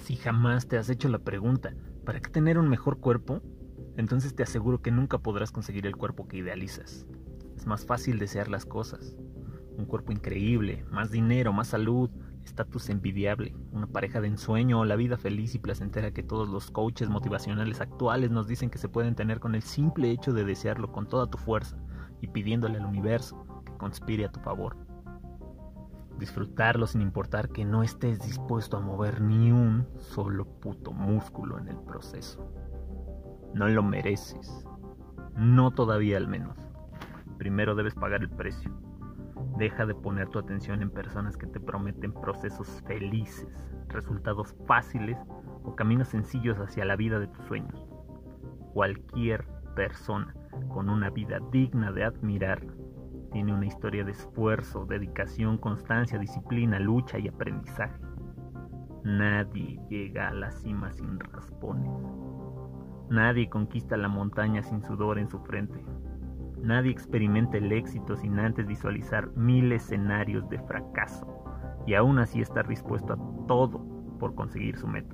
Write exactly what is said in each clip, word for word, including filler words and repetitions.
Si jamás te has hecho la pregunta, ¿para qué tener un mejor cuerpo? Entonces te aseguro que nunca podrás conseguir el cuerpo que idealizas. Es más fácil desear las cosas. Un cuerpo increíble, más dinero, más salud, estatus envidiable, una pareja de ensueño o la vida feliz y placentera que todos los coaches motivacionales actuales nos dicen que se pueden tener con el simple hecho de desearlo con toda tu fuerza y pidiéndole al universo que conspire a tu favor. Disfrutarlo sin importar que no estés dispuesto a mover ni un solo puto músculo en el proceso. No lo mereces. No todavía al menos. Primero debes pagar el precio. Deja de poner tu atención en personas que te prometen procesos felices, resultados fáciles o caminos sencillos hacia la vida de tus sueños. Cualquier persona con una vida digna de admirar tiene una historia de esfuerzo, dedicación, constancia, disciplina, lucha y aprendizaje. Nadie llega a la cima sin raspones. Nadie conquista la montaña sin sudor en su frente. Nadie experimenta el éxito sin antes visualizar mil escenarios de fracaso y aún así estar dispuesto a todo por conseguir su meta.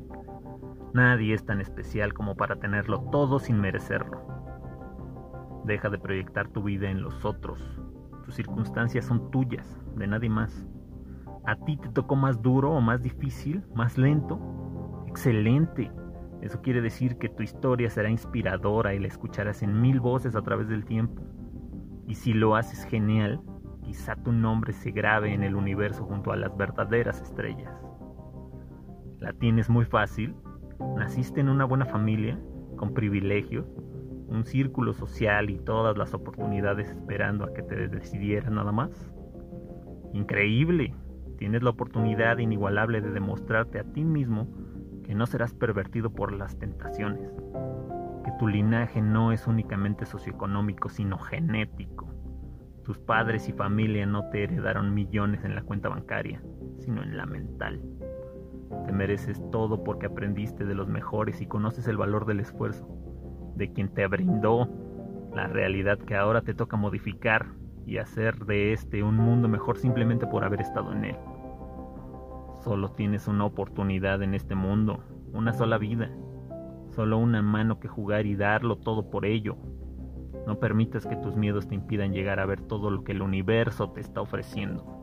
Nadie es tan especial como para tenerlo todo sin merecerlo. Deja de proyectar tu vida en los otros. Tus circunstancias son tuyas, de nadie más. ¿A ti te tocó más duro o más difícil, más lento? ¡Excelente! Eso quiere decir que tu historia será inspiradora y la escucharás en mil voces a través del tiempo. Y si lo haces genial, quizá tu nombre se grabe en el universo junto a las verdaderas estrellas. ¿La tienes muy fácil? ¿Naciste en una buena familia, con privilegios, un círculo social y todas las oportunidades esperando a que te decidieras nada más? ¡Increíble! Tienes la oportunidad inigualable de demostrarte a ti mismo que no serás pervertido por las tentaciones, que tu linaje no es únicamente socioeconómico, sino genético. Tus padres y familia no te heredaron millones en la cuenta bancaria, sino en la mental. Te mereces todo porque aprendiste de los mejores y conoces el valor del esfuerzo, de quien te brindó la realidad que ahora te toca modificar y hacer de este un mundo mejor simplemente por haber estado en él. Solo tienes una oportunidad en este mundo, una sola vida, solo una mano que jugar y darlo todo por ello. No permitas que tus miedos te impidan llegar a ver todo lo que el universo te está ofreciendo.